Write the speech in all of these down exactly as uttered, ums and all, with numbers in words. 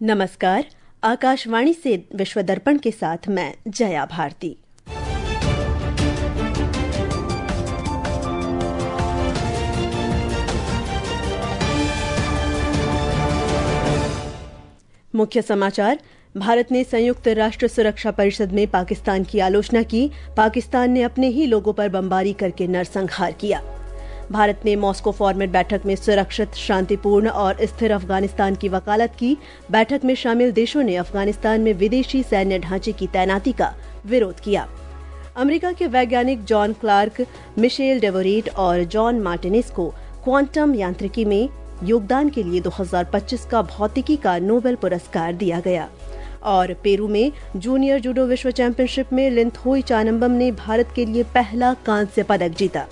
नमस्कार। आकाशवाणी से विश्व दर्पण के साथ मैं जया भारती। मुख्य समाचार। भारत ने संयुक्त राष्ट्र सुरक्षा परिषद में पाकिस्तान की आलोचना की। पाकिस्तान ने अपने ही लोगों पर बमबारी करके नरसंहार किया। भारत ने मॉस्को फॉर्मेट बैठक में सुरक्षित, शांतिपूर्ण और स्थिर अफगानिस्तान की वकालत की। बैठक में शामिल देशों ने अफगानिस्तान में विदेशी सैन्य ढांचे की तैनाती का विरोध किया। अमेरिका के वैज्ञानिक जॉन क्लार्क, मिशेल डेवोरेट और जॉन मार्टिनेस को क्वांटम यांत्रिकी में योगदान के लिए दो हज़ार पच्चीस का भौतिकी का नोबेल पुरस्कार दिया गया। और पेरू में जूनियर जूडो विश्व चैंपियनशिप में लिंथोई चानम्बम ने भारत के लिए पहला कांस्य पदक जीता।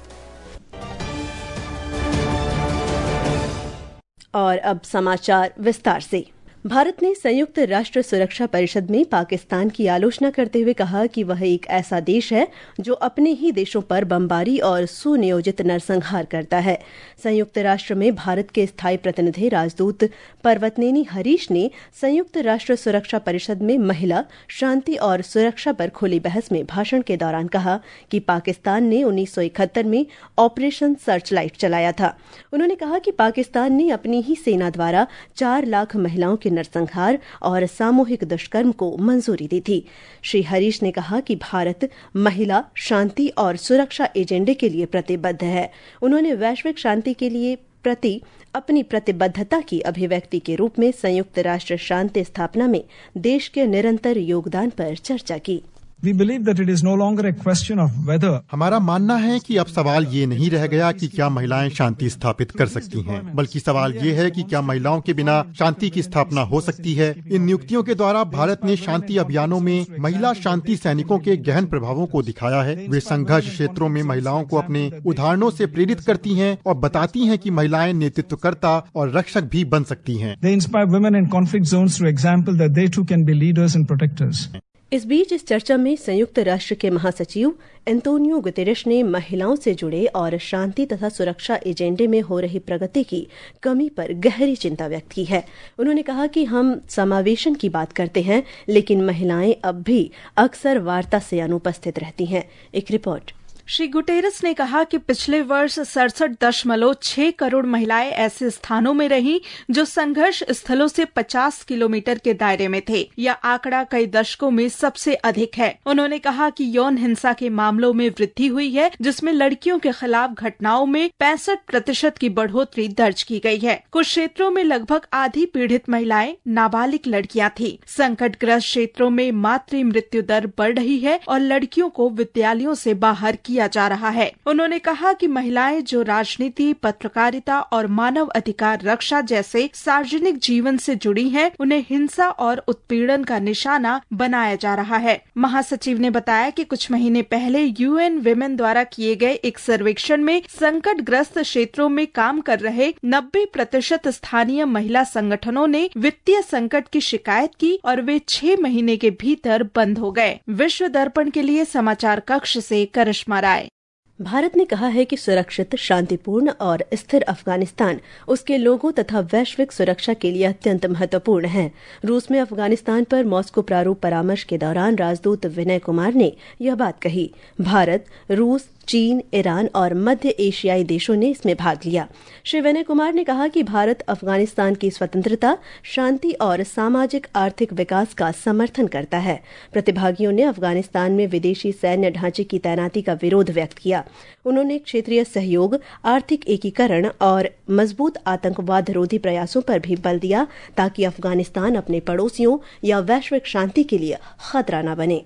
और अब समाचार विस्तार से। भारत ने संयुक्त राष्ट्र सुरक्षा परिषद में पाकिस्तान की आलोचना करते हुए कहा कि वह एक ऐसा देश है जो अपने ही देशों पर बमबारी और सुनियोजित नरसंहार करता है। संयुक्त राष्ट्र में भारत के स्थायी प्रतिनिधि राजदूत पर्वतनेनी हरीश ने संयुक्त राष्ट्र सुरक्षा परिषद में महिला, शांति और सुरक्षा पर खुली बहस में भाषण के दौरान कहा कि पाकिस्तान ने उन्नीस सौ इकहत्तर में ऑपरेशन सर्चलाइट चलाया था। उन्होंने कहा कि पाकिस्तान ने अपनी ही सेना द्वारा चार लाख महिलाओं के नरसंहार और सामूहिक दुष्कर्म को मंजूरी दी थी। श्री हरीश ने कहा कि भारत महिला, शांति और सुरक्षा एजेंडे के लिए प्रतिबद्ध है। उन्होंने वैश्विक शांति के लिए प्रति अपनी प्रतिबद्धता की अभिव्यक्ति के रूप में संयुक्त राष्ट्र शांति स्थापना में देश के निरंतर योगदान पर चर्चा की। We believe that it is no longer a question of whether. हमारा मानना है कि अब सवाल ये नहीं रह गया कि क्या महिलाएं शांति स्थापित कर सकती हैं, बल्कि सवाल ये है कि क्या महिलाओं के बिना शांति की स्थापना हो सकती है। इन नियुक्तियों के द्वारा भारत ने शांति अभियानों में महिला शांति सैनिकों के गहन प्रभावों को दिखाया है। वे संघर्ष क्षेत्रों में महिलाओं को अपने उदाहरणों से प्रेरित करती हैं और बताती हैं कि महिलाएं नेतृत्वकर्ता और रक्षक भी बन सकती हैं। They inspire women in conflict zones through example that they too can be leaders and protectors. इस बीच इस चर्चा में संयुक्त राष्ट्र के महासचिव एंटोनियो गुतेरेश ने महिलाओं से जुड़े और शांति तथा सुरक्षा एजेंडे में हो रही प्रगति की कमी पर गहरी चिंता व्यक्त की है। उन्होंने कहा कि हम समावेशन की बात करते हैं, लेकिन महिलाएं अब भी अक्सर वार्ता से अनुपस्थित रहती हैं। एक रिपोर्ट। श्री गुटेरस ने कहा कि पिछले वर्ष सड़सठ दशमलव छह करोड़ महिलाएं ऐसे स्थानों में रहीं जो संघर्ष स्थलों से पचास किलोमीटर के दायरे में थे। यह आंकड़ा कई दशकों में सबसे अधिक है। उन्होंने कहा कि यौन हिंसा के मामलों में वृद्धि हुई है, जिसमें लड़कियों के खिलाफ घटनाओं में पैंसठ प्रतिशत की बढ़ोतरी दर्ज की गई है। कुछ क्षेत्रों में लगभग आधी पीड़ित महिलाएं नाबालिग लड़कियां थी। संकटग्रस्त क्षेत्रों में मातृ मृत्यु दर बढ़ रही है और लड़कियों को विद्यालयों से बाहर किया जा रहा है। उन्होंने कहा कि महिलाएं जो राजनीति, पत्रकारिता और मानव अधिकार रक्षा जैसे सार्वजनिक जीवन से जुड़ी हैं, उन्हें हिंसा और उत्पीड़न का निशाना बनाया जा रहा है। महासचिव ने बताया कि कुछ महीने पहले यूएन विमेन द्वारा किए गए एक सर्वेक्षण में संकटग्रस्त क्षेत्रों में काम कर रहे नब्बे प्रतिशत स्थानीय महिला संगठनों ने वित्तीय संकट की शिकायत की और वे छह महीने के भीतर बंद हो गए। विश्व दर्पण के लिए समाचार कक्ष से करिश्मा राय। भारत ने कहा है कि सुरक्षित, शांतिपूर्ण और स्थिर अफगानिस्तान उसके लोगों तथा वैश्विक सुरक्षा के लिए अत्यंत महत्वपूर्ण है। रूस में अफगानिस्तान पर मॉस्को प्रारूप परामर्श के दौरान राजदूत विनय कुमार ने यह बात कही। भारत, रूस, चीन, ईरान और मध्य एशियाई देशों ने इसमें भाग लिया। श्री विनय कुमार ने कहा कि भारत अफगानिस्तान की स्वतंत्रता, शांति और सामाजिक आर्थिक विकास का समर्थन करता है। प्रतिभागियों ने अफगानिस्तान में विदेशी सैन्य ढांचे की तैनाती का विरोध व्यक्त किया। उन्होंने क्षेत्रीय सहयोग, आर्थिक एकीकरण और मजबूत आतंकवाद रोधी प्रयासों पर भी बल दिया, ताकि अफगानिस्तान अपने पड़ोसियों या वैश्विक शांति के लिए खतरा न बने।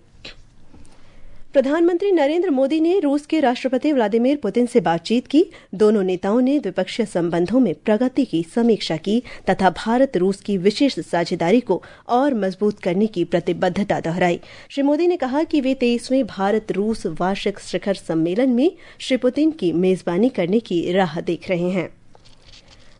प्रधानमंत्री नरेंद्र मोदी ने रूस के राष्ट्रपति व्लादिमीर पुतिन से बातचीत की। दोनों नेताओं ने द्विपक्षीय संबंधों में प्रगति की समीक्षा की तथा भारत रूस की विशेष साझेदारी को और मजबूत करने की प्रतिबद्धता दोहराई। श्री मोदी ने कहा कि वे तेईसवें भारत रूस वार्षिक शिखर सम्मेलन में श्री पुतिन की मेजबानी करने की राह देख रहे हैं।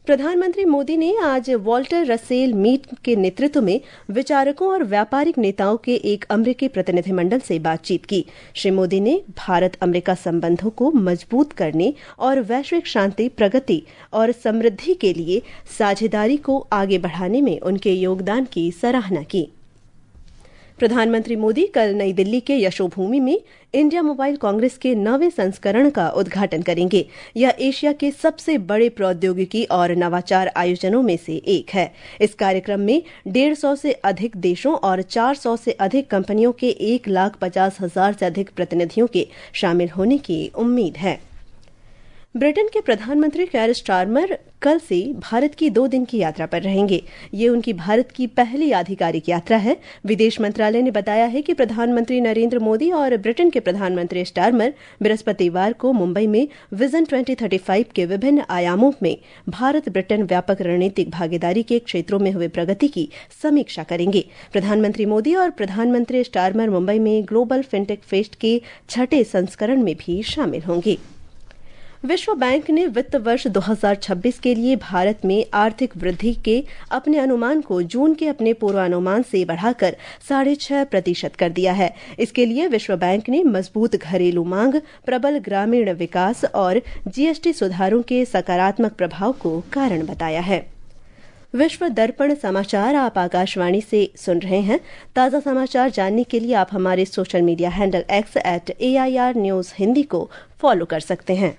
प्रधानमंत्री मोदी ने आज वॉल्टर रसेल मीट के नेतृत्व में विचारकों और व्यापारिक नेताओं के एक अमेरिकी प्रतिनिधिमंडल से बातचीत की। श्री मोदी ने भारत अमेरिका संबंधों को मजबूत करने और वैश्विक शांति, प्रगति और समृद्धि के लिए साझेदारी को आगे बढ़ाने में उनके योगदान की सराहना की। प्रधानमंत्री मोदी कल नई दिल्ली के यशोभूमि में इंडिया मोबाइल कांग्रेस के नवे संस्करण का उद्घाटन करेंगे। यह एशिया के सबसे बड़े प्रौद्योगिकी और नवाचार आयोजनों में से एक है। इस कार्यक्रम में डेढ़ सौ से अधिक देशों और चार सौ से अधिक कंपनियों के एक लाख पचास हजार से अधिक प्रतिनिधियों के शामिल होने की उम्मीद है। ब्रिटेन के प्रधानमंत्री केयर स्टारमर कल से भारत की दो दिन की यात्रा पर रहेंगे। ये उनकी भारत की पहली आधिकारिक यात्रा है। विदेश मंत्रालय ने बताया है कि प्रधानमंत्री नरेंद्र मोदी और ब्रिटेन के प्रधानमंत्री स्टारमर बृहस्पतिवार को मुंबई में विजन दो हज़ार पैंतीस के विभिन्न आयामों में भारत ब्रिटेन व्यापक रणनीतिक भागीदारी के क्षेत्रों में हुए प्रगति की समीक्षा करेंगे। प्रधानमंत्री मोदी और प्रधानमंत्री स्टारमर मुंबई में ग्लोबल फिनटेक फेस्ट के छठे संस्करण में भी शामिल होंगे। विश्व बैंक ने वित्त वर्ष दो हज़ार छब्बीस के लिए भारत में आर्थिक वृद्धि के अपने अनुमान को जून के अपने पूर्वानुमान से बढ़ाकर साढ़े छह प्रतिशत कर दिया है। इसके लिए विश्व बैंक ने मजबूत घरेलू मांग, प्रबल ग्रामीण विकास और जीएसटी सुधारों के सकारात्मक प्रभाव को कारण बताया है। विश्व दर्पण समाचार आप आकाशवाणी से सुन रहे हैं। ताज़ा समाचार जानने के लिए आप हमारे social media handle X at A I R news Hindi को फॉलो कर सकते हैं।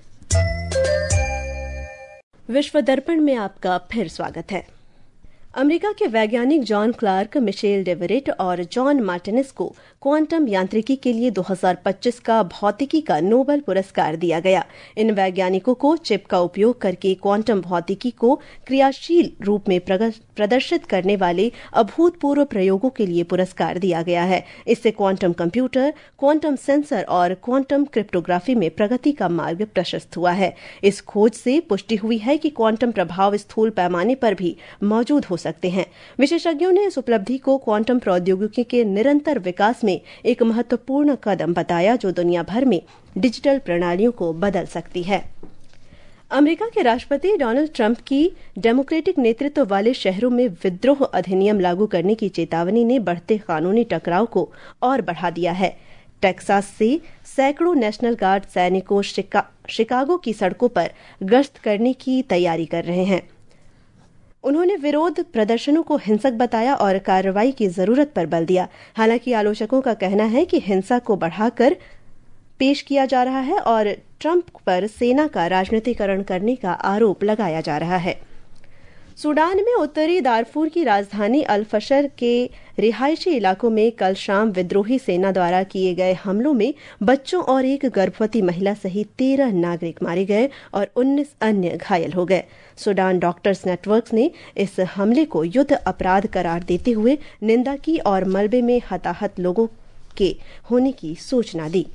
विश्व दर्पण में आपका फिर स्वागत है। अमेरिका के वैज्ञानिक जॉन क्लार्क, मिशेल डेवरेट और जॉन मार्टिनेस को क्वांटम यांत्रिकी के लिए दो हज़ार पच्चीस का भौतिकी का नोबेल पुरस्कार दिया गया। इन वैज्ञानिकों को चिप का उपयोग करके क्वांटम भौतिकी को क्रियाशील रूप में प्रदर्शित करने वाले अभूतपूर्व प्रयोगों के लिए पुरस्कार दिया गया है। इससे क्वांटम कंप्यूटर, क्वांटम सेंसर और क्वांटम क्रिप्टोग्राफी में प्रगति का मार्ग प्रशस्त हुआ है। इस खोज से पुष्टि हुई है कि क्वांटम प्रभाव स्थूल पैमाने पर भी मौजूद हो सकते हैं। विशेषज्ञों ने इस उपलब्धि को क्वांटम प्रौद्योगिकी के निरंतर विकास में एक महत्वपूर्ण कदम बताया जो दुनिया भर में डिजिटल प्रणालियों को बदल सकती है। अमेरिका के राष्ट्रपति डोनाल्ड ट्रंप की डेमोक्रेटिक नेतृत्व वाले शहरों में विद्रोह अधिनियम लागू करने की चेतावनी ने बढ़ते कानूनी टकराव को और बढ़ा दिया है। टेक्सास से सैकड़ों नेशनल गार्ड सैनिकों शिका, शिकागो की सड़कों पर गश्त करने की तैयारी कर रहे हैं। उन्होंने विरोध प्रदर्शनों को हिंसक बताया और कार्रवाई की जरूरत पर बल दिया। हालांकि आलोचकों का कहना है कि हिंसा को बढ़ाकर पेश किया जा रहा है और ट्रंप पर सेना का राजनीतिकरण करने का आरोप लगाया जा रहा है। सूडान में उत्तरी दारफूर की राजधानी अल-फशर के रिहायशी इलाकों में कल शाम विद्रोही सेना द्वारा किए गए हमलों में बच्चों और एक गर्भवती महिला सहित तेरह नागरिक मारे गए और उन्नीस अन्य घायल हो गए। सूडान डॉक्टर्स नेटवर्क ने इस हमले को युद्ध अपराध करार देते हुए निंदा की और मलबे में हताहत लोगों के होने की सूचना दी।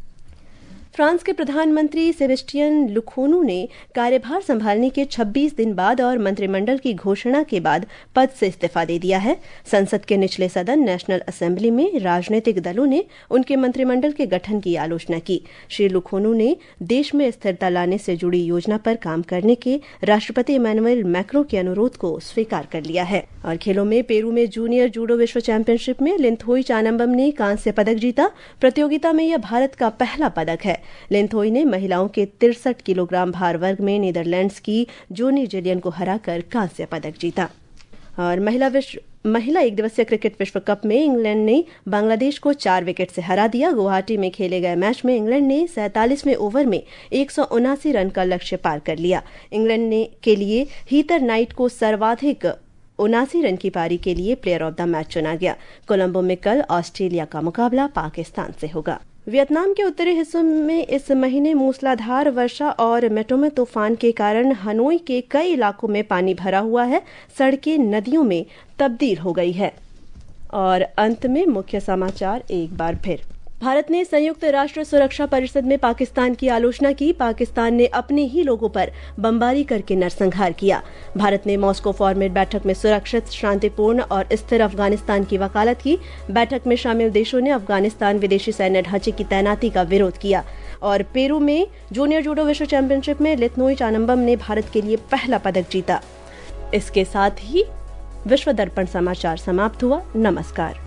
फ्रांस के प्रधानमंत्री सेबेस्टियन लुखोनू ने कार्यभार संभालने के छब्बीस दिन बाद और मंत्रिमंडल की घोषणा के बाद पद से इस्तीफा दे दिया है। संसद के निचले सदन नेशनल असेंबली में राजनीतिक दलों ने उनके मंत्रिमंडल के गठन की आलोचना की। श्री लुखोनू ने देश में स्थिरता लाने से जुड़ी योजना पर काम करने के राष्ट्रपति इमैनुअल मैक्रों के अनुरोध को स्वीकार कर लिया है। और खेलों में पेरू में जूनियर जूडो विश्व चैंपियनशिप में लिंथोई चानम्बम ने कांस्य पदक जीता। प्रतियोगिता में यह भारत का पहला पदक है। लिंथोई ने महिलाओं के तिरसठ किलोग्राम भार वर्ग में नीदरलैंड्स की जोनी जिलियन को हराकर कांस्य पदक जीता। और महिला विश्व महिला एक दिवसीय क्रिकेट विश्व कप में इंग्लैंड ने बांग्लादेश को चार विकेट से हरा दिया। गुवाहाटी में खेले गए मैच में इंग्लैंड ने सैंतालीसवें ओवर में एक सौ उनासी रन का लक्ष्य पार कर लिया। इंग्लैंड ने के लिए हीथर नाइट को सर्वाधिक उनासी रन की पारी के लिए प्लेयर ऑफ द मैच चुना गया। कोलंबो में कल ऑस्ट्रेलिया का मुकाबला पाकिस्तान से होगा। वियतनाम के उत्तरी हिस्सों में इस महीने मूसलाधार वर्षा और मेटोमे तूफान के कारण हनोई के कई इलाकों में पानी भरा हुआ है। सड़कें नदियों में तब्दील हो गई है। और अंत में मुख्य समाचार एक बार फिर। भारत ने संयुक्त राष्ट्र सुरक्षा परिषद में पाकिस्तान की आलोचना की। पाकिस्तान ने अपने ही लोगों पर बमबारी करके नरसंहार किया। भारत ने मॉस्को फॉर्मेट बैठक में सुरक्षित, शांतिपूर्ण और स्थिर अफगानिस्तान की वकालत की। बैठक में शामिल देशों ने अफगानिस्तान विदेशी सैन्य ढांचे की तैनाती का विरोध किया। और पेरू में जूनियर जूडो विश्व चैंपियनशिप में लिथनोई चानम्बम ने भारत के लिए पहला पदक जीता। इसके साथ ही विश्व दर्पण समाचार समाप्त हुआ। नमस्कार।